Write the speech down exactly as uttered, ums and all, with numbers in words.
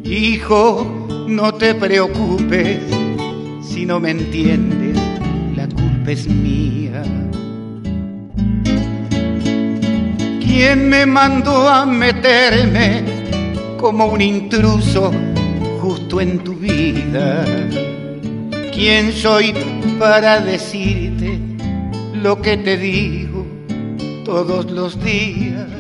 Hijo, no te preocupes, si no me entiendes, la culpa es mía. ¿Quién me mandó a meterme como un intruso justo en tu vida? ¿Quién soy para decirte lo que te digo todos los días?